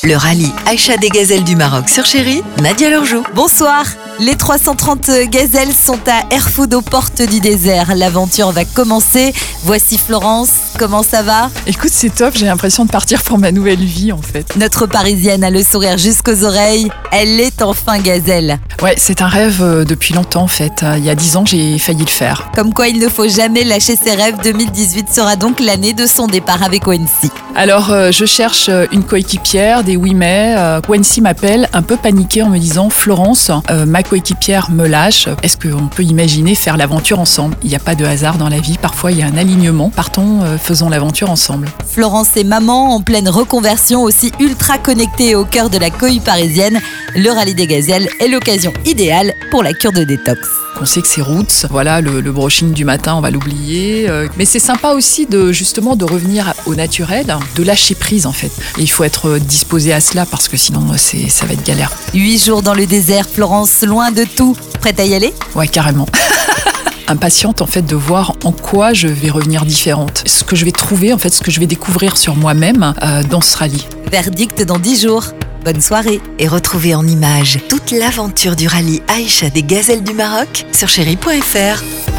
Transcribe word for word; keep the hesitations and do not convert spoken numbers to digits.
Le rallye Aïcha des gazelles du Maroc sur Chéri, Nadia Lorjou. Bonsoir. Les trois cent trente gazelles sont à Erfoud aux portes du désert. L'aventure va commencer. Voici Florence. Comment ça va ? Écoute, c'est top, j'ai l'impression de partir pour ma nouvelle vie en fait. Notre Parisienne a le sourire jusqu'aux oreilles. Elle est enfin gazelle. Ouais, c'est un rêve euh, depuis longtemps en fait. Il y a dix ans, j'ai failli le faire. Comme quoi il ne faut jamais lâcher ses rêves. deux mille dix-huit sera donc l'année de son départ avec O N C. Alors, euh, je cherche une coéquipière, des oui mais. Euh, O N C m'appelle un peu paniquée en me disant « Florence, euh, ma coéquipière me lâche. Est-ce qu'on peut imaginer faire l'aventure ensemble ?» Il n'y a pas de hasard dans la vie. Parfois, il y a un alignement. Partons, euh, faisons l'aventure ensemble. Florence est maman en pleine reconversion, aussi ultra connectée au cœur de la cohue parisienne. Le rallye des gazelles est l'occasion idéale pour la cure de détox. On sait que c'est roots, voilà, le, le brushing du matin, on va l'oublier. Euh, mais c'est sympa aussi de justement de revenir au naturel, de lâcher prise en fait. Et il faut être disposé à cela parce que sinon c'est, ça va être galère. Huit jours dans le désert, Florence, loin de tout. Prête à y aller ? Ouais, carrément. Impatiente en fait de voir en quoi je vais revenir différente. Ce que je vais trouver, en fait, ce que je vais découvrir sur moi-même euh, dans ce rallye. Verdict dans dix jours. Bonne soirée. Et retrouvez en images toute l'aventure du rallye Aïcha des gazelles du Maroc sur chéri point f r.